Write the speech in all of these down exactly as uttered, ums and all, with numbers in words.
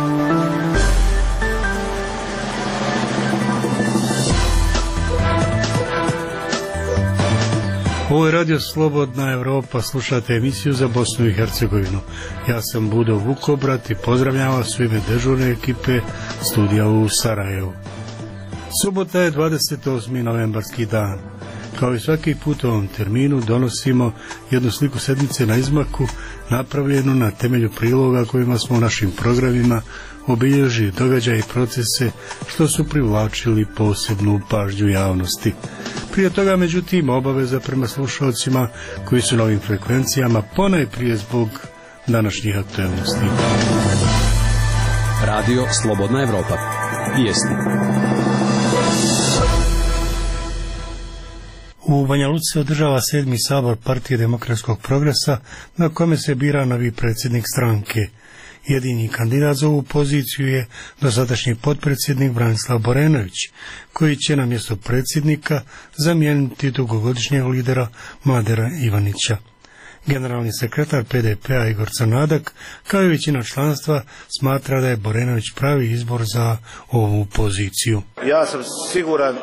Ovo je Radio Slobodna Evropa, slušate emisiju za Bosnu i Hercegovinu. Ja sam Budo Vukobrat i pozdravljam vas u ime dežurne ekipe studija u Sarajevu. Subota je dvadeset osmi novembarski dan. Kao i svaki put u ovom terminu donosimo jednu sliku sedmice na izmaku, napravljenu na temelju priloga kojima smo u našim programima obilježili događaje i procese što su privlačili posebnu pažnju javnosti. Prije toga, međutim, obaveza prema slušalcima koji su na ovim frekvencijama, ponajprije zbog današnjih aktualnosti. Radio Slobodna Evropa. Vijesti. U Banja Luci se održava sedmi sabor Partije demokratskog progresa, na kome se bira novi predsjednik stranke. Jedini kandidat za ovu poziciju je dosadašnji potpredsjednik Branislav Borenović, koji će na mjesto predsjednika zamijeniti dugogodišnjeg lidera Mladena Ivanića. Generalni sekretar P D P-a Igor Crnadak, kao i većina članstva, smatra da je Borenović pravi izbor za ovu poziciju. Ja sam siguran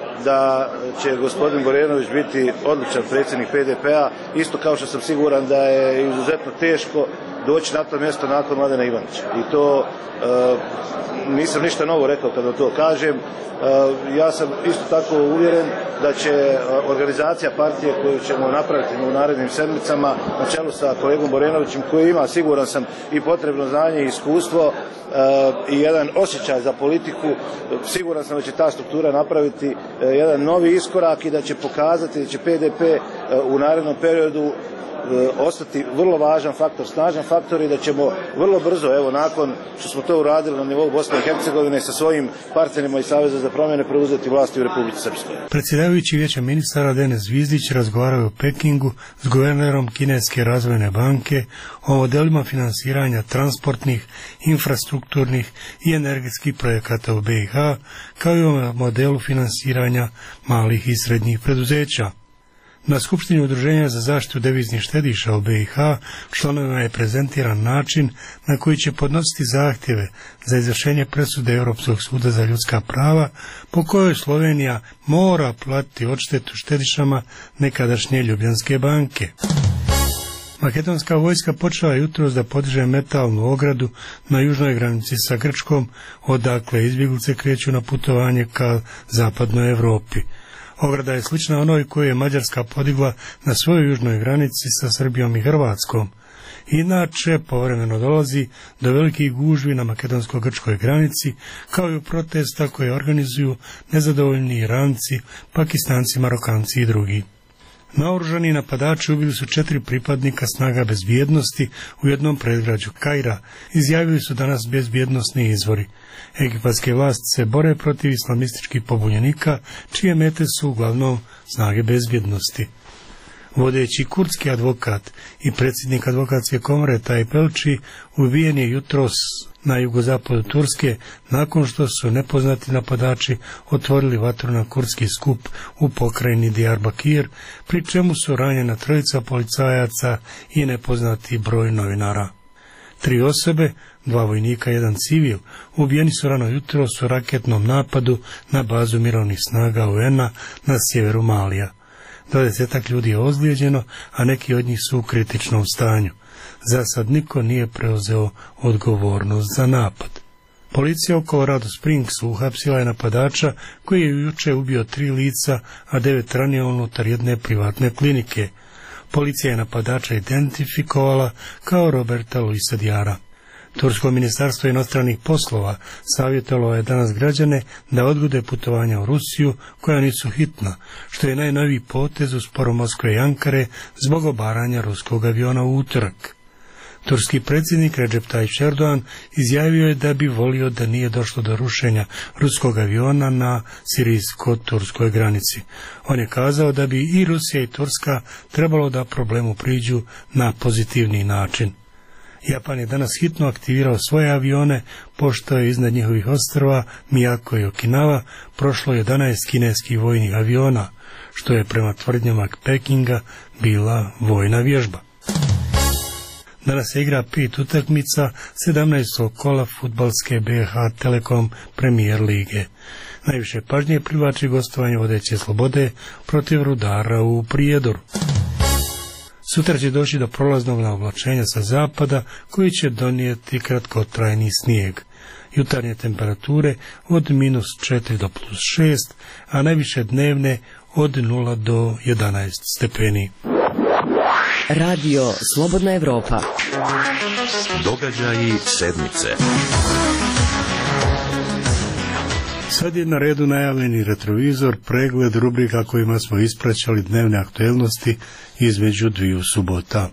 da će gospodin Borenović biti odličan predsjednik P D P-a, isto kao što sam siguran da je izuzetno teško doći na to mjesto nakon Mladena Ivanića. I to e, nisam ništa novo rekao kada to kažem. E, ja sam isto tako uvjeren da će organizacija partije koju ćemo napraviti u narednim sedmicama na čelu sa kolegom Borenovićem, koji ima, siguran sam, i potrebno znanje i iskustvo i jedan osjećaj za politiku, siguran sam da će ta struktura napraviti jedan novi iskorak i da će pokazati da će P D P u narednom periodu ostati vrlo važan faktor, snažan faktor i da ćemo vrlo brzo, evo nakon što smo to uradili na nivou Bosne i Hercegovine sa svojim partnerima iz Saveza za promjene, preuzeti vlasti u Republici Srpskoj. Predsjedavajući Vijeća ministara Denis Zvizdić razgovarao u Pekingu s guvernerom Kineske razvojne banke o modelima finansiranja transportnih, infrastrukturnih i energetskih projekata u B i H, kao i o modelu finansiranja malih i srednjih preduzeća. Na Skupštini Udruženja za zaštitu deviznih štediša u B i H članovima je prezentiran način na koji će podnositi zahtjeve za izvršenje presude Europskog suda za ljudska prava, po kojoj Slovenija mora platiti odštetu štedišama nekadašnje Ljubljanske banke. Makedonska vojska počela jutros da podiže metalnu ogradu na južnoj granici sa Grčkom, odakle izbjeglice kreću na putovanje ka zapadnoj Europi. Ograda je slična onoj koju je Mađarska podigla na svojoj južnoj granici sa Srbijom i Hrvatskom. Inače, povremeno dolazi do velikih gužvi na makedonsko-grčkoj granici, kao i u protesta koje organizuju nezadovoljni Iranci, Pakistanci, Marokanci i drugi. Naoružani napadači ubili su četiri pripadnika snaga bezbjednosti u jednom predgrađu Kaira, izjavili su danas bezbjednosni izvori. Egipatske vlasti se bore protiv islamističkih pobunjenika, čije mete su uglavnom snage bezbjednosti. Vodeći kurdski advokat i predsjednik advokatske komore Tayyip Elči ubijen je jutros na jugozapadu Turske nakon što su nepoznati napadači otvorili vatru na kurdski skup u pokrajini Diyarbakir, pri čemu su ranjena trojica policajaca i nepoznati broj novinara. Tri osobe, dva vojnika i jedan civil, ubijeni su rano jutros u raketnom napadu na bazu mirovnih snaga U N-a na sjeveru Malija. Dvadesetak ljudi je ozlijeđeno, a neki od njih su u kritičnom stanju. Za sad niko nije preuzeo odgovornost za napad. Policija u Colorado Springsu uhapsila je napadača koji je juče ubio tri lica, a devet ranio unutar jedne privatne klinike. Policija je napadača identifikovala kao Roberta Luisa Diara. Tursko ministarstvo inostranih poslova savjetovalo je danas građane da odgode putovanja u Rusiju koja nisu hitna, što je najnoviji potez u sporu Moskve i Ankare zbog obaranja ruskog aviona u utorak. Turski predsjednik Recep Tayyip Erdogan izjavio je da bi volio da nije došlo do rušenja ruskog aviona na sirijsko-turskoj granici. On je kazao da bi i Rusija i Turska trebalo da problemu priđu na pozitivni način. Japan je danas hitno aktivirao svoje avione, pošto je iznad njihovih ostrva Miyako i Okinawa prošlo jedanaest kineskih vojnih aviona, što je prema tvrdnjama Pekinga bila vojna vježba. Danas se igra pet utakmica sedamnaestog kola fudbalske B H Telekom Premier lige. Najviše pažnje privlači gostovanje vodeće Slobode protiv Rudara u Prijedoru. Sutra će doći do prolaznog navlačenja sa zapada koji će donijeti kratkotrajni snijeg. Jutarnje temperature od minus četiri do plus šest, a najviše dnevne od nula do jedanaest stepeni. Radio Slobodna Evropa. Događaji sedmice. Sad je na redu najavljeni retrovizor, pregled rubrika kojima smo ispraćali dnevne aktuelnosti između dviju subota.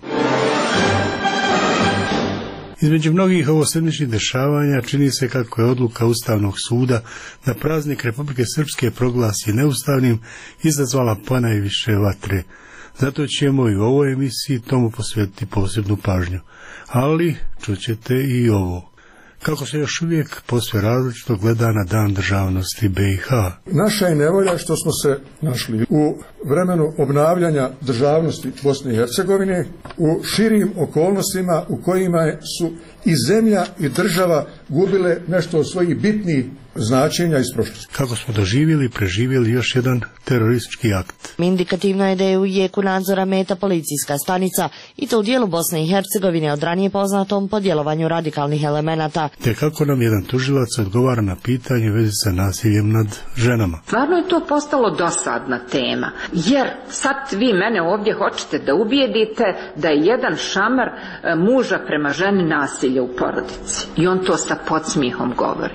Između mnogih ovosedmičnih dešavanja čini se kako je odluka Ustavnog suda da praznik Republike Srpske proglasi neustavnim izazvala ponajviše vatre. Zato ćemo i u ovoj emisiji tomu posvetiti posebnu pažnju. Ali čućete i ovo. Kako se još uvijek posve različito gleda na Dan državnosti B i H. Naša je nevolja što smo se našli u vremenu obnavljanja državnosti Bosne i Hercegovine u širim okolnostima u kojima su i zemlja i država gubile nešto od svojih bitnih značenja iz prošlosti. Kako smo doživjeli i preživjeli još jedan teroristički akt. Indikativno je da je u jeku nadzora meta policijska stanica i to u dijelu Bosne i Hercegovine od ranije poznatom po djelovanju radikalnih elemenata. Te kako nam jedan tužilac odgovara na pitanje u vezi sa nasiljem nad ženama. Stvarno je to postalo dosadna tema, jer sad vi mene ovdje hoćete da ubijedite da je jedan šamar muža prema ženi nasilje u porodici. I on to sa podsmijehom govori.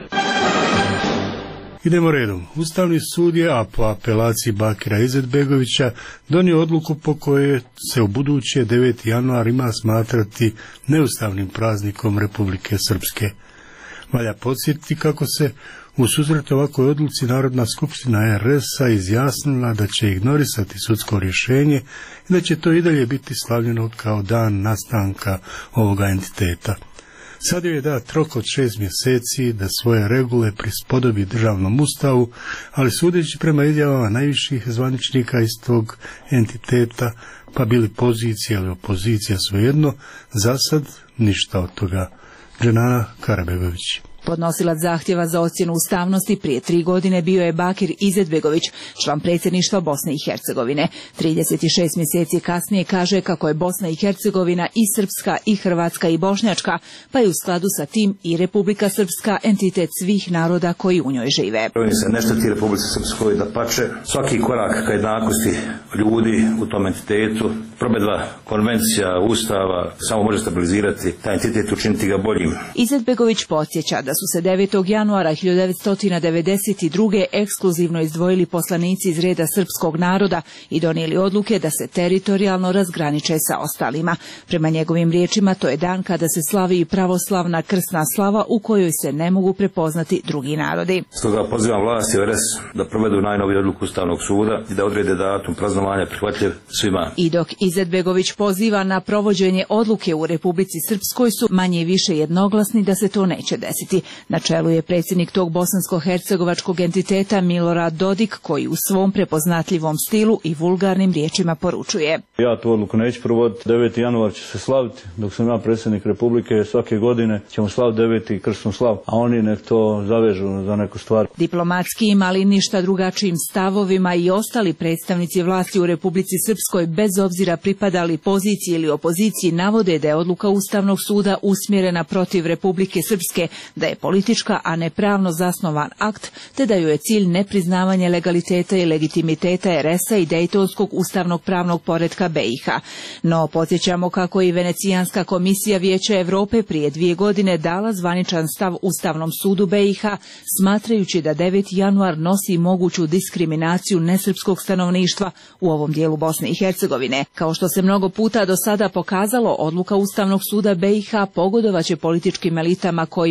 Idemo redom. Ustavni sud je, a po apelaciji Bakira Izetbegovića, donio odluku po kojoj se u buduće deveti januar ima smatrati neustavnim praznikom Republike Srpske. Valja podsjetiti kako se u susret ovakvoj odluci Narodna skupština R S-a izjasnila da će ignorisati sudsko rješenje i da će to i dalje biti slavljeno kao dan nastanka ovoga entiteta. Sad joj je dat rok od šest mjeseci da svoje regule prispodobi državnom ustavu, ali sudeći prema izjavama najviših zvaničnika iz tog entiteta, pa bili pozicija ili opozicija svejedno, za sad ništa od toga. Dženana Karabegović. Podnosilac zahtjeva za ocjenu ustavnosti prije tri godine bio je Bakir Izetbegović, član predsjedništva Bosne i Hercegovine. trideset šest mjeseci kasnije kaže kako je Bosna i Hercegovina i srpska i hrvatska i bošnjačka, pa je u skladu sa tim i Republika Srpska entitet svih naroda koji u njoj žive. Ovdje se ne šteti Republici Srpskoj da pače svaki korak ka jednakosti ljudi u tom entitetu. Probedva konvencija, ustava samo može stabilizirati taj entitet, učiniti ga boljim. Izetbegović podsjeća da su se devetog januara hiljadu devetsto devedeset druge ekskluzivno izdvojili poslanici iz reda srpskog naroda i donijeli odluke da se teritorijalno razgraniče sa ostalima. Prema njegovim riječima to je dan kada se slavi i pravoslavna krsna slava u kojoj se ne mogu prepoznati drugi narodi. Stoga pozivam vlasti R S da provedu najnoviju odluku Ustavnog suda i da odrede datum praznovanja prihvatljiv svima. I dok Izetbegović poziva na provođenje odluke u Republici Srpskoj su manje više jednoglasni da se to neće desiti. Na čelu je predsjednik tog bosansko-hercegovačkog entiteta Milorad Dodik, koji u svom prepoznatljivom stilu i vulgarnim riječima poručuje. Ja tu odluku neću provoditi. deveti januar će se slaviti, dok sam ja predsjednik Republike, svake godine ćemo slaviti deveti krsnu slavu, a oni nek to zavežu za neku stvar. Diplomatskim, ali ništa drugačijim stavovima i ostali predstavnici vlasti u Republici Srpskoj, bez obzira pripadali poziciji ili opoziciji, navode da je odluka Ustavnog suda usmjerena protiv Republike Srpske, da je politička, a ne pravno zasnovan akt, te da ju je cilj nepriznavanje legaliteta i legitimiteta R S-a i Dejtonskog ustavnog pravnog poretka B i H. No, podsjećamo kako i Venecijanska komisija Vijeća Europe prije dvije godine dala zvaničan stav Ustavnom sudu B i H, smatrajući da deveti januar nosi moguću diskriminaciju nesrpskog stanovništva u ovom dijelu Bosne i Hercegovine. Kao što se mnogo puta do sada pokazalo, odluka Ustavnog suda B i H pogodovaće političkim elitama kojima odgovara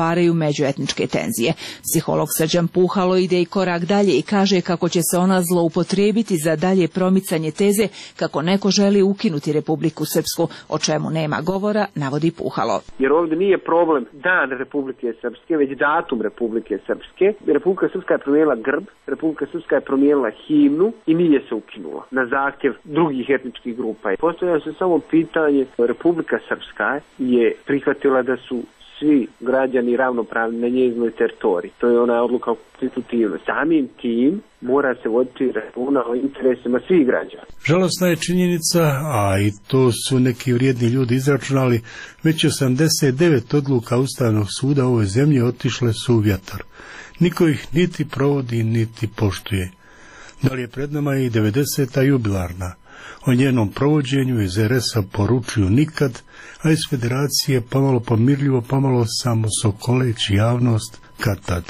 stvaraju međuetničke tenzije. Psiholog Srđan Puhalo ide i korak dalje i kaže kako će se ona zloupotrijebiti za dalje promicanje teze kako neko želi ukinuti Republiku Srpsku, o čemu nema govora, navodi Puhalo. Jer ovdje nije problem dan Republike Srpske, već datum Republike Srpske. Republika Srpska je promijenila grb, Republika Srpska je promijenila himnu i nije se ukinula na zahtjev drugih etničkih grupa. Postavlja se samo pitanje, Republika Srpska je prihvatila da su svi građani ravnopravni na njezinoj teritoriji. To je ona odluka o konstitutivnosti. Samim tim mora se voditi računa o interesima svih građana. Žalosna je činjenica, a i to su neki vrijedni ljudi izračunali, već osamdeset devet odluka Ustavnog suda u ovoj zemlji otišle su u vjetar. Niko ih niti provodi, niti poštuje. Da li je pred nama i devedeseta jubilarna? O njenom provođenju iz er es a poručuju nikad, a iz Federacije pomalo pomirljivo, pomalo samo sokoleći javnost kad tad.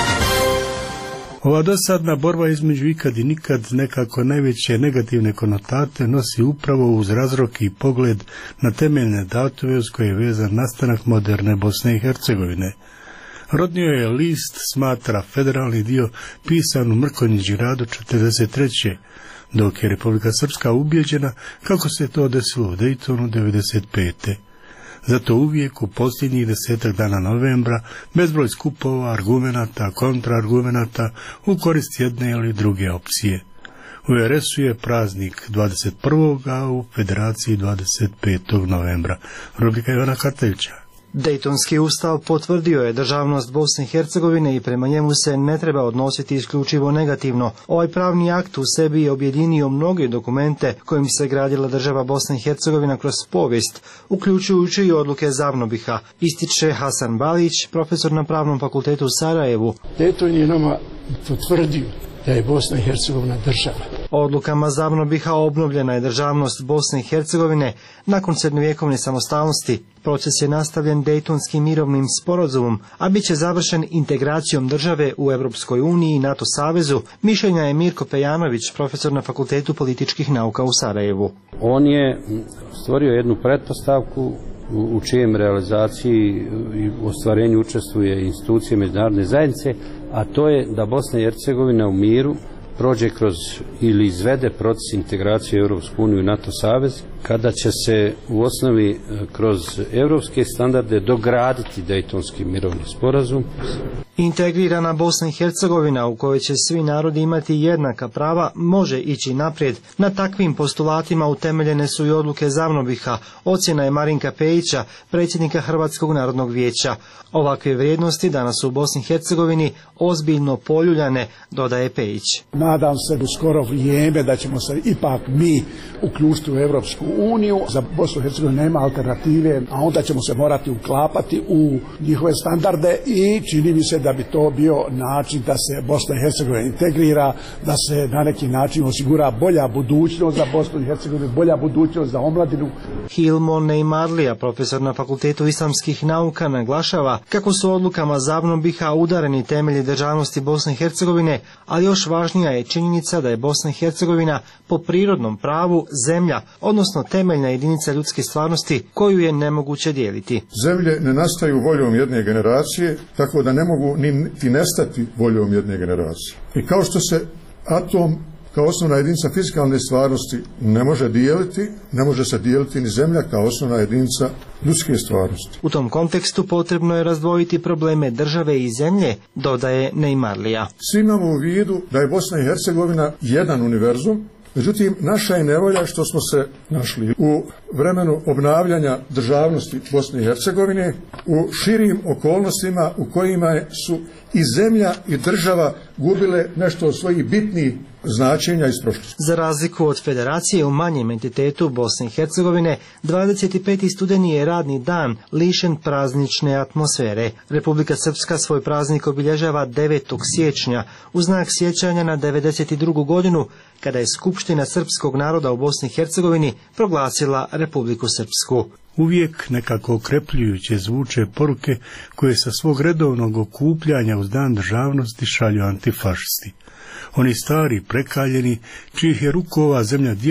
Ova dosadna borba između ikad i nikad nekako najveće negativne konotate nosi upravo uz razroki i pogled na temeljne datume uz koje je vezan nastanak moderne Bosne i Hercegovine. Rodnio je list smatra federalni dio pisan u Mrkonjić gradu četrdeset treće dok je Republika Srpska ubijeđena kako se to desilo u Dejtonu devedeset pete Zato uvijek u posljednjih desetak dana novembra bezbroj skupova, argumenata, kontraargumenata u korist jedne ili druge opcije. U er es u je praznik dvadeset prvog a u Federaciji dvadeset petog novembra. Rubrika Ivana Karteljića. Dejtonski ustav potvrdio je državnost Bosne i Hercegovine i prema njemu se ne treba odnositi isključivo negativno. Ovaj pravni akt u sebi je objedinio mnoge dokumente kojim se gradila država Bosna i Hercegovina kroz povijest, uključujući i odluke Zavnobiha, ističe Hasan Balić, profesor na Pravnom fakultetu u Sarajevu. Dejton je nama potvrdio da je Bosna i Hercegovina država. Odlukama Zavnobiha obnovljena je državnost Bosne i Hercegovine nakon srednjovjekovne samostalnosti. Proces je nastavljen Dejtonskim mirovnim sporazumom, a bit će završen integracijom države u Europskoj uniji i NATO savezu, mišljenja je Mirko Pejanović, profesor na Fakultetu političkih nauka u Sarajevu. On je stvorio jednu pretpostavku u čijem realizaciji i ostvarenju učestvuje institucije međunarodne zajednice, a to je da Bosna i Hercegovina u miru prođe kroz ili izvede proces integracije u Europsku uniju i NATO savez, kada će se u osnovi kroz europske standarde dograditi Dejtonski mirovni sporazum. Integrirana Bosna i Hercegovina u kojoj će svi narodi imati jednaka prava može ići naprijed. Na takvim postulatima utemeljene su i odluke Zavnobiha, ocjena je Marinka Pejića, predsjednika Hrvatskog narodnog vijeća. Ovakve vrijednosti danas u Bosni i Hercegovini ozbiljno poljuljane, dodaje Pejić. Nadam se u skoro vrijeme da ćemo se ipak mi uključiti u Europsku uniju. Za Bosnu i Hercegovinu nema alternative, a onda ćemo se morati uklapati u njihove standarde i čini mi se da bi to bio način da se Bosna i Hercegovina integrira, da se na neki način osigura bolja budućnost za Bosnu i Hercegovinu, bolja budućnost za omladinu. Hilmo Neymarlija, profesor na Fakultetu islamskih nauka, naglašava kako su odlukama Zavnobiha udareni temelji državnosti Bosne i Hercegovine, ali još važnija je činjenica da je Bosna i Hercegovina po prirodnom pravu zemlja, odnosno temeljna jedinica ljudske stvarnosti koju je nemoguće dijeliti. Zemlje ne nastaju voljom jedne generacije, tako da ne mogu niti nestati voljom jedne generacije. I kao što se atom kao osnovna jedinica fizikalne stvarnosti ne može dijeliti, ne može se dijeliti ni zemlja kao osnovna jedinica ljudske stvarnosti. U tom kontekstu potrebno je razdvojiti probleme države i zemlje, dodaje Neymarlija. Svi imamo u vidu da je Bosna i Hercegovina jedan univerzum, međutim naša je nevolja što smo se našli u vremenu obnavljanja državnosti Bosne i Hercegovine u širim okolnostima u kojima su i zemlja i država gubile nešto od svojih bitnih značenja iz prošlosti. Za razliku od Federacije u manjem entitetu Bosne i Hercegovine, dvadeset peti studeni je radni dan lišen praznične atmosfere. Republika Srpska svoj praznik obilježava devetog siječnja u znak sjećanja na devedeset drugu godinu kada je Skupština srpskog naroda u Bosni i Hercegovini proglasila Republiku Srpsku. Uvijek nekako okrepljujuće zvuče poruke koje sa svog redovnog okupljanja uz dan državnosti šalju antifašisti. Oni stari, prekaljeni, čijih je rukova zemlja djelo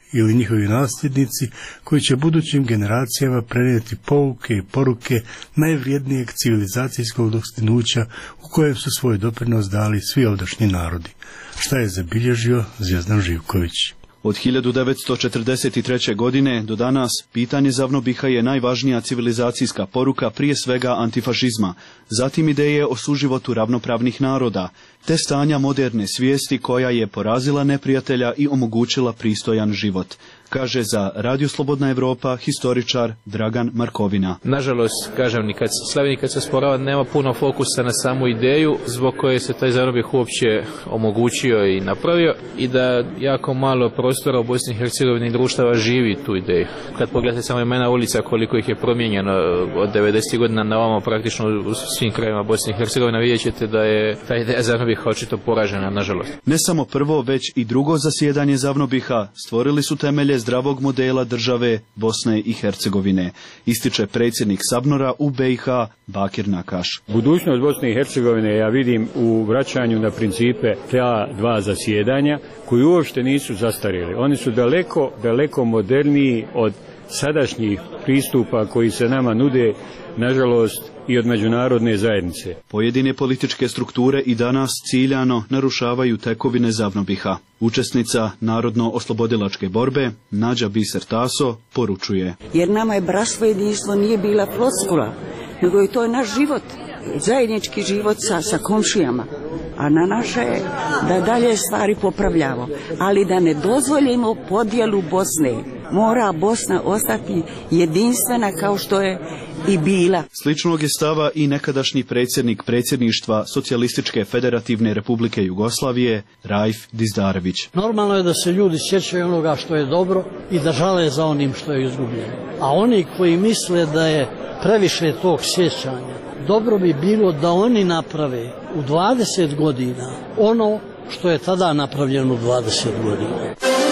ili njihovi nasljednici koji će budućim generacijama prenijeti pouke i poruke najvrijednijeg civilizacijskog dostignuća u kojem su svoj doprinos dali svi ovdašnji narodi. Šta je zabilježio Zvjezdan Živković? Od hiljadu devetsto četrdeset treće. godine do danas pitanje Zavnobiha je najvažnija civilizacijska poruka prije svega antifašizma, zatim ideje o suživotu ravnopravnih naroda, te stanja moderne svijesti koja je porazila neprijatelja i omogućila pristojan život, kaže za Radio Slobodna Evropa historičar Dragan Markovina. Nažalost, kažem, nikad se slavi, nikad se sporava, nema puno fokusa na samu ideju zbog koje se taj Zavnobih uopće omogućio i napravio i da jako malo prostora u Bosni i Hercegovini društava živi tu ideju. Kad pogledate samo imena ulica koliko ih je promijenjeno od devedesetih godina na ovamo praktično u svim krajevima Bosne i Hercegovine, vidjet ćete da je ta ideja Zavnobiha očito poražena, nažalost. Ne samo prvo, već i drugo zasjedanje Zavnobiha stvorili su temelje zdravog modela države Bosne i Hercegovine, ističe predsjednik Sabnora u B i H Bakir Nakaš. Budućnost Bosne i Hercegovine ja vidim u vraćanju na principe ta dva zasjedanja koji uopšte nisu zastarjeli. Oni su daleko, daleko moderniji od sadašnjih pristupa koji se nama nude, nažalost, i od međunarodne zajednice. Pojedine političke strukture i danas ciljano narušavaju tekovine Zavnobiha. Učesnica Narodno-oslobodilačke borbe, Nađa Biser Taso, poručuje. Jer nama je bratstvo jedinstvo nije bila floskula, nego je to naš život, zajednički život sa, sa komšijama. A na naše je da dalje stvari popravljamo, ali da ne dozvolimo podjelu Bosne. Mora Bosna ostati jedinstvena kao što je i bila. Sličnog je stava i nekadašnji predsjednik predsjedništva Socijalističke federativne republike Jugoslavije, Raif Dizdarević. Normalno je da se ljudi sjećaju onoga što je dobro i da žale za onim što je izgubljeno. A oni koji misle da je previše tog sjećanja, dobro bi bilo da oni naprave u dvadeset godina ono što je tada napravljeno u dvadeset godina.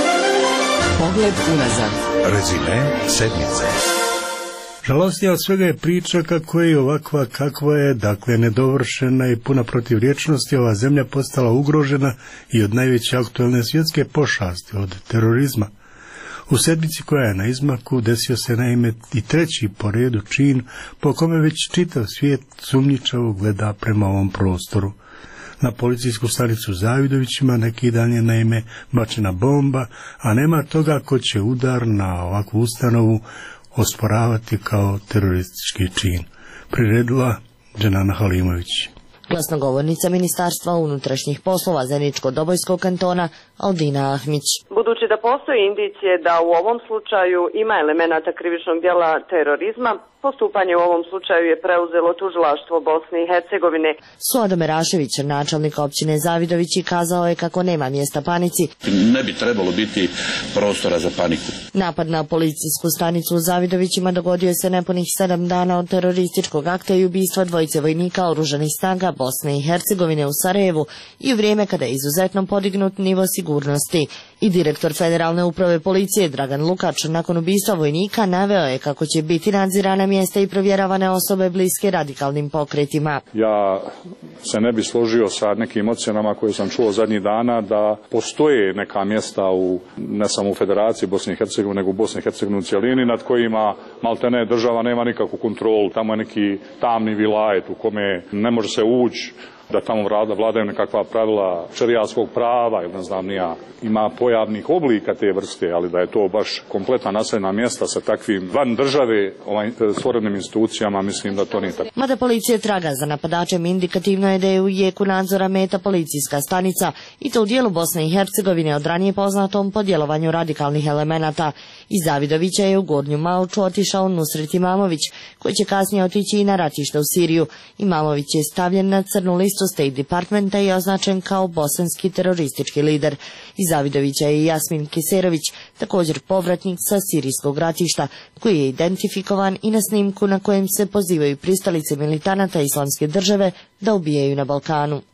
Pogled unazad. Rezime sedmice. Žalostnija od svega je priča kako je ovakva kakva je, dakle nedovršena i puna protivriječnosti, ova zemlja postala ugrožena i od najveće aktualne svjetske pošasti, od terorizma. U sedmici koja je na izmaku desio se naime i treći po redu čin po kome već čitav svijet sumnjičavo gleda prema ovom prostoru. Na policijsku stanicu u Zavidovićima neki dan je naime bačena bomba, a nema toga ko će udar na ovakvu ustanovu osporavati kao teroristički čin. Priredila Dženana Halimović. Glasnogovornica Ministarstva unutrašnjih poslova Zeničko-Dobojskog kantona Aldina Ahmić. Budući da postoji indicije da u ovom slučaju ima elemenata krivičnog djela terorizma, postupanje u ovom slučaju je preuzelo tužilaštvo Bosne i Hercegovine. Suado Merašević, načelnik općine Zavidovići, kazao je kako nema mjesta panici. Ne bi trebalo biti prostora za paniku. Napad na policijsku stanicu u Zavidovićima dogodio se nepunih sedam dana od terorističkog akta i ubistva dvojice vojnika oružanih snaga Bosne i Hercegovine u Sarajevu i u vrijeme kada je izuzetno podignut nivo sigurnosti. I direktor Federalne uprave policije Dragan Lukač nakon ubistva vojnika naveo je kako će biti nadzirana mjesta i provjeravane osobe bliske radikalnim pokretima. Ja se ne bi složio sa nekim ocjenama koje sam čuo zadnjih dana da postoje neka mjesta u, ne samo u Federaciji Bosne i Hercegovine, nego u Bosni i Hercegovini u cijelini nad kojima maltene država nema nikakvu kontrolu. Tamo je neki tamni vilajet u kome ne može se ući, da tamo vlada, vladaju nekakva pravila šerijatskog prava ili ne znam nija, ima pojavnih oblika te vrste, ali da je to baš kompletna naseljena mjesta sa takvim van države ovaj, stvorenim institucijama, mislim da to nije tako. Mada policija traga za napadačem, indikativno je da je u jeku nadzora meta policijska stanica i to u dijelu Bosne i Hercegovine od ranije poznatom po djelovanju radikalnih elemenata. Iz Zavidovića je u Gornju Malču otišao Nusret Imamović, koji će kasnije otići i na ratište u Siriju. Imamović je stavljen na crnu listu State Departmenta i označen kao bosanski teroristički lider. Iz Zavidovića je i Jasmin Kiserović, također povratnik sa sirijskog ratišta, koji je identifikovan i na snimku na kojem se pozivaju pristalice militanata Islamske države da ubijaju na Balkanu.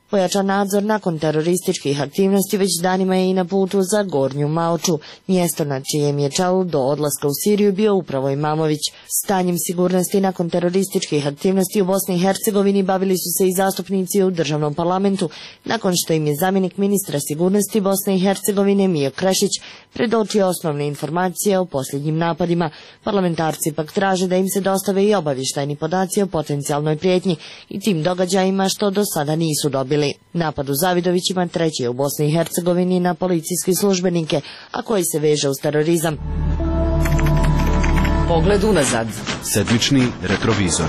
Pojačan nadzor nakon terorističkih aktivnosti već danima je i na putu za Gornju Maoču, mjesto na čijem je čelu do odlaska u Siriju bio upravo Imamović. Stanjem sigurnosti nakon terorističkih aktivnosti u Bosni i Hercegovini bavili su se i zastupnici u državnom parlamentu, nakon što im je zamjenik ministra sigurnosti Bosne i Hercegovine Mijo Krešić predočio osnovne informacije o posljednjim napadima. Parlamentarci pak traže da im se dostave i obavještajni podaci o potencijalnoj prijetnji i tim događajima što do sada nisu dobili. Napad u Zavidovićima treći je u Bosni i Hercegovini na policijske službenike, a koji se veže uz terorizam. Pogled unazad. Sedmični retrovizor.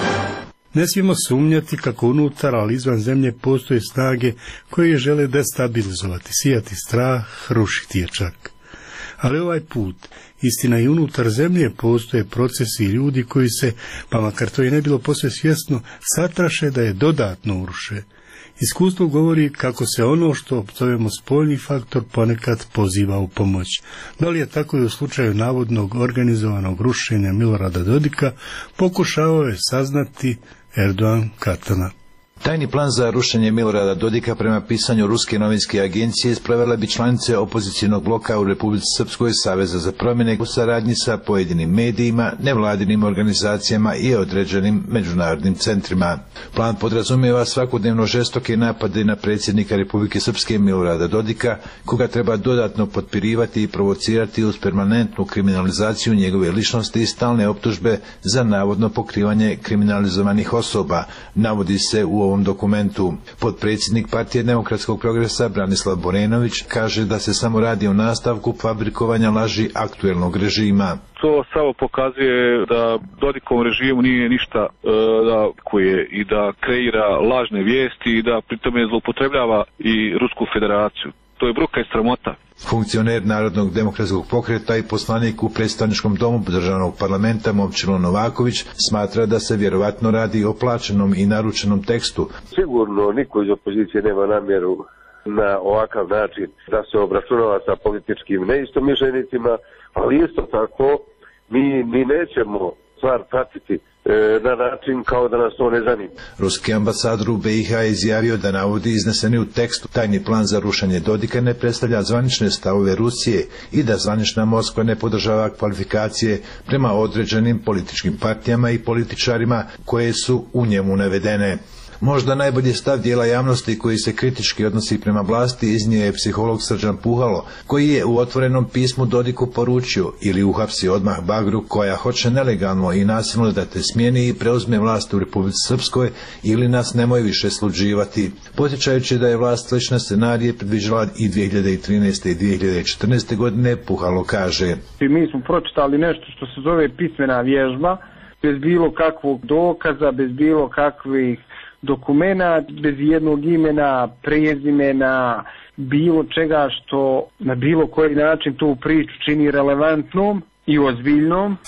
Ne smijemo sumnjati kako unutar, ali izvan zemlje postoje snage koje žele destabilizovati, sijati strah, rušiti je čak. Ali ovaj put, istina i unutar zemlje postoje procesi i ljudi koji se, pa makar to i ne bilo posve svjesno, satraše da je dodatno uruše. Iskustvo govori kako se ono što zovemo spoljni faktor ponekad poziva u pomoć. Da li je tako i u slučaju navodnog organizovanog rušenja Milorada Dodika, pokušavao je saznati Erdogan Katana. Tajni plan za rušenje Milorada Dodika prema pisanju ruske novinske agencije sprovele bi članice opozicijnog bloka u Republici Srpskoj Saveza za promjene u saradnji sa pojedinim medijima, nevladinim organizacijama i određenim međunarodnim centrima. Plan podrazumijeva svakodnevno žestoke napade na predsjednika Republike Srpske Milorada Dodika, koga treba dodatno potpirivati i provocirati uz permanentnu kriminalizaciju njegove ličnosti i stalne optužbe za navodno pokrivanje kriminalizovanih osoba, navodi se u ovom dokumentu. Potpredsjednik Partije demokratskog progresa Branislav Borenović kaže da se samo radi o nastavku fabrikovanja laži aktuelnog režima. To samo pokazuje da Dodikovom režimu nije ništa e, da koje i da kreira lažne vijesti i da pritome zloupotrebljava i Rusku federaciju. To je bruka i sramota. Funkcioner Narodnog demokratskog pokreta i poslanik u predstavničkom domu državnog parlamenta Momčilo Novaković smatra da se vjerovatno radi o plaćenom i naručenom tekstu. Sigurno niko iz opozicije nema namjeru na ovakav način da se obračunava sa političkim neistomišljenicima, ali isto tako mi, mi nećemo stvar pratiti na način kao da nas to ne zanima. Ruski ambasador u B i H je izjavio da navodi izneseni u tekstu tajni plan za rušenje Dodika ne predstavlja zvanične stavove Rusije i da zvanična Moskva ne podržava kvalifikacije prema određenim političkim partijama i političarima koje su u njemu navedene. Možda najbolji stav dijela javnosti koji se kritički odnosi prema vlasti iznio je psiholog Srđan Puhalo, koji je u otvorenom pismu Dodiku poručio ili uhapsi odmah bagru koja hoće nelegalno i nasilno da te smijeni i preuzme vlast u Republici Srpskoj ili nas nemoj više sluđivati. Podsjećajući da je vlast slične scenarije predviđala i dvije hiljade trinaeste i dvije hiljade četrnaeste. godine, Puhalo kaže: Mi smo pročitali nešto što se zove pismena vježba, bez bilo kakvog dokaza, bez bilo kakvih dokumenta, bez jednog imena, prezimena, bilo čega što na bilo koji način tu priču čini relevantnom i ozbiljnom.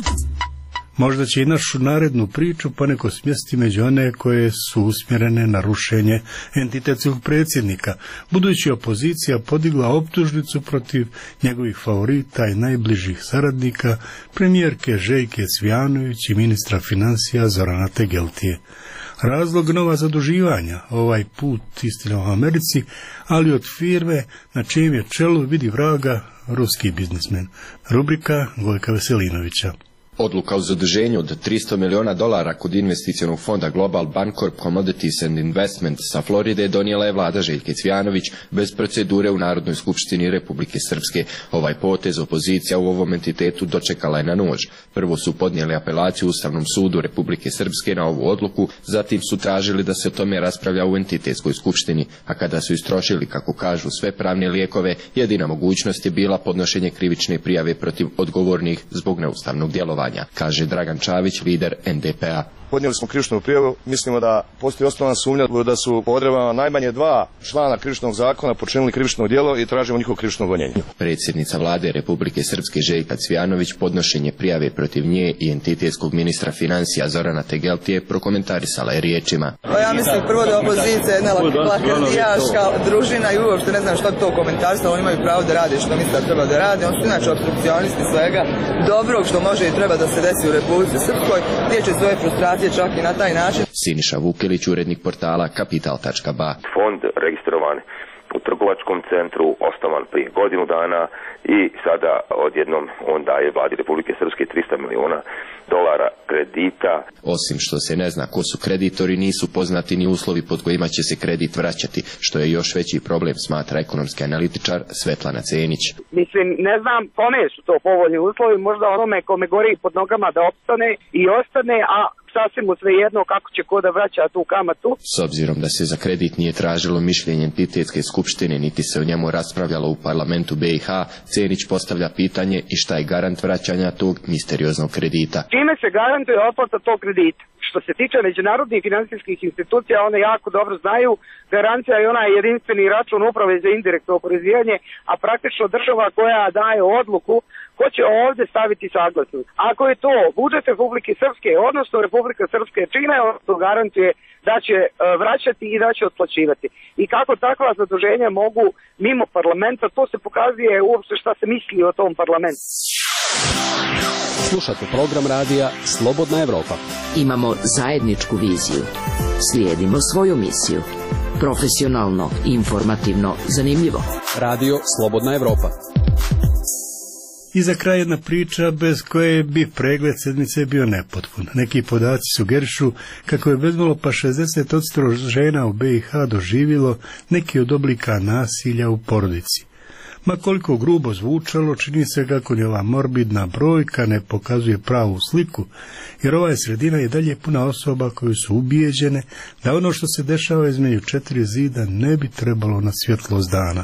Možda će i našu narednu priču poneko smjestiti među one koje su usmjerene na rušenje entitetskog predsjednika, budući opozicija podigla optužnicu protiv njegovih favorita i najbližih saradnika, premijerke Željke Cvijanović i ministra financija Zorana Tegeltije. Razlog nova zaduživanja, ovaj put istina u Americi, ali od firme na čijem je čelu vidi vraga ruski biznismen. Rubrika Gojka Veselinovića. Odluka o zaduženju od tristo miliona dolara kod investicionog fonda Global Bancorp Commodities and Investment sa Floride donijela je vlada Željke Cvijanović bez procedure u Narodnoj skupštini Republike Srpske. Ovaj potez opozicija u ovom entitetu dočekala je na nož. Prvo su podnijeli apelaciju Ustavnom sudu Republike Srpske na ovu odluku, zatim su tražili da se o tome raspravlja u entitetskoj skupštini, a kada su istrošili, kako kažu, sve pravne lijekove, jedina mogućnost je bila podnošenje krivične prijave protiv odgovornih zbog neustavnog djelovanja, kaže Dragan Čavić, lider N D P-a. Podnijeli smo krivičnu prijavu, mislimo da postoji osnovna sumnja da su po odredbama najmanje dva člana krivičnog zakona počinili krivično djelo i tražimo njihovo krivično gonjenje. Predsjednica vlade Republike Srpske Željka Cvijanović podnošenje prijave protiv nje i entitetskog ministra financija Zorana Tegeltije prokomentarisala je riječima: Pa ja mislim prvo da opozicija jedna lakrdijaška družina i uopšte ne znam što to komentarisalo, oni imaju pravo da rade što misle da treba da rade, oni su inače obstrukcionisti svega dobrog što može i treba da se desi u Republici Srpskoj, tiječe svoje frustracije čak i na taj način. Siniša Vukelić, urednik portala kapital tačka ba. Fond registrovan u trgovačkom centru, osnovan prije godinu dana i sada odjednom on daje vladi Republike Srpske tristo miliona dolara kredita. Osim što se ne zna ko su kreditori, nisu poznati ni uslovi pod kojima će se kredit vraćati, što je još veći problem, smatra ekonomski analitičar Svetlana Cenić. Mislim, ne znam kome su to povoljni uslovi, možda onome kome gori pod nogama da opstane i ostane, a sasvim mu svejedno kako će ko da vraća tu kamatu. S obzirom da se za kredit nije tražilo mišljenje entitetske skupštine, niti se o njemu raspravljalo u parlamentu be i ha, Cenić postavlja pitanje i šta je garant vraćanja tog misterioznog kredita. Čime se garantuje otplata tog kredita? Što se tiče međunarodnih finansijskih institucija, one jako dobro znaju, garancija je onaj jedinstveni račun uprave za indirektno oporezivanje, a praktično država koja daje odluku ko će ovdje staviti saglasnost. Ako je to budžet Republike Srpske, odnosno Republika Srpske čine, to garantuje da će vraćati i da će otplaćivati. I kako takva zaduženja mogu mimo parlamenta, to se pokazuje uopšte šta se misli o tom parlamentu. Slušate program radija Slobodna Evropa. Imamo zajedničku viziju. Slijedimo svoju misiju. Profesionalno, informativno, zanimljivo. Radio Slobodna Evropa. I za kraj jedna priča bez koje bi pregled sedmice bio nepotpun. Neki podaci sugerišu kako je bezmalo pa šezdeset posto žena u be i ha doživjelo neki od oblika nasilja u porodici. Ma koliko grubo zvučalo, čini se kako ni ova morbidna brojka ne pokazuje pravu sliku, jer ova sredina je dalje puna osoba koje su ubijeđene da ono što se dešava između četiri zida ne bi trebalo na svjetlost dana.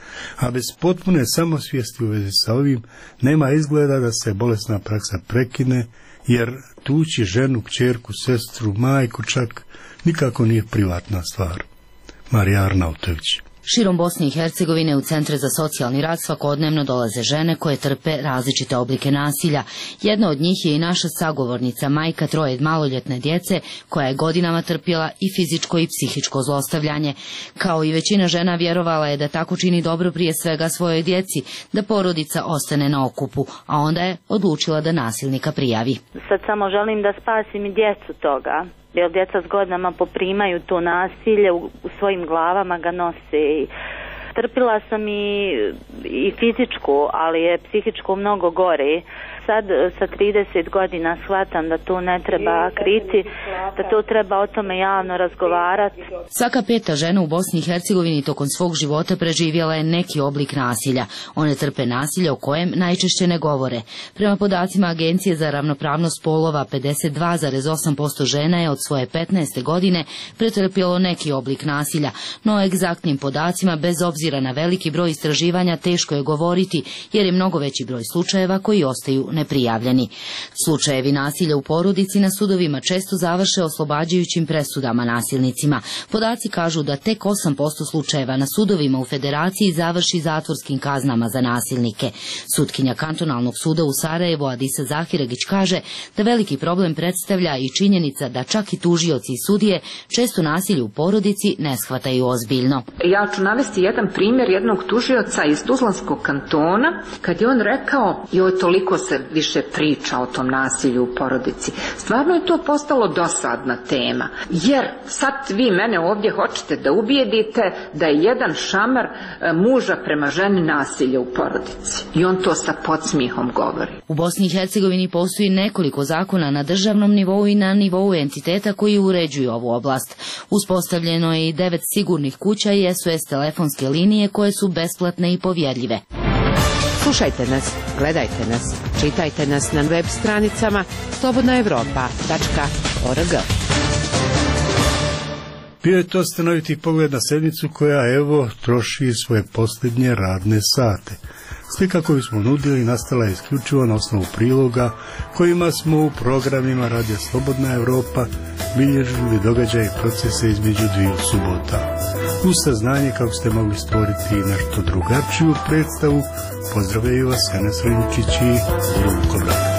A bez potpune samosvijesti u vezi sa ovim nema izgleda da se bolesna praksa prekine, jer tući ženu, kćerku, sestru, majku čak nikako nije privatna stvar. Marija Arnautović. Širom Bosne i Hercegovine u centre za socijalni rad svakodnevno dolaze žene koje trpe različite oblike nasilja. Jedna od njih je i naša sagovornica, majka troje maloljetne djece, koja je godinama trpjela i fizičko i psihičko zlostavljanje. Kao i većina žena vjerovala je da tako čini dobro prije svega svojoj djeci, da porodica ostane na okupu, a onda je odlučila da nasilnika prijavi. Sad samo želim da spasim i djecu toga. Jer djeca s godinama poprimaju to nasilje, u, u svojim glavama ga nose. I trpila sam i, i fizičku, ali je psihičku mnogo gore. Sad sa trideset godina shvatam da to ne treba kriti, da to treba o tome javno razgovarati. Svaka peta žena u Bosni i Hercegovini tokom svog života preživjela je neki oblik nasilja. One trpe nasilje o kojem najčešće ne govore. Prema podacima Agencije za ravnopravnost spolova, pedeset dva zarez osam posto žena je od svoje petnaeste godine pretrpjelo neki oblik nasilja, no o egzaktnim podacima, bez obzira na veliki broj istraživanja, teško je govoriti, jer je mnogo veći broj slučajeva koji ostaju neprijavljeni. Slučajevi nasilja u porodici na sudovima često završe oslobađajućim presudama nasilnicima. Podaci kažu da tek osam posto slučajeva na sudovima u Federaciji završi zatvorskim kaznama za nasilnike. Sutkinja kantonalnog suda u Sarajevu Adisa Zahiregić kaže da veliki problem predstavlja i činjenica da čak i tužioci i sudije često nasilje u porodici ne shvataju ozbiljno. Ja ću navesti jedan primjer jednog tužioca iz Tuzlanskog kantona, kad je on rekao, joj, toliko se više priča o tom nasilju u porodici. Stvarno je to postalo dosadna tema, jer sad vi mene ovdje hoćete da ubijedite da je jedan šamar muža prema ženi nasilje u porodici. I on to sa podsmihom govori. U Bosni i Hercegovini postoji nekoliko zakona na državnom nivou i na nivou entiteta koji uređuju ovu oblast. Uspostavljeno je i devet sigurnih kuća i es o es telefonske linije koje su besplatne i povjerljive. Slušajte nas, gledajte nas, čitajte nas na web stranicama slobodna evropa tačka org. Bio je to stanoviti pogled na sedmicu koja, evo, troši svoje posljednje radne sate. Slika koju smo nudili nastala je isključivo na osnovu priloga kojima smo u programima Radija Slobodna Evropa bilježili događaje i procese između dviju subota. Uz saznanje kako ste mogli stvoriti nešto drugačiju predstavu, pozdravljaju vas Janes Renčić i Drugog.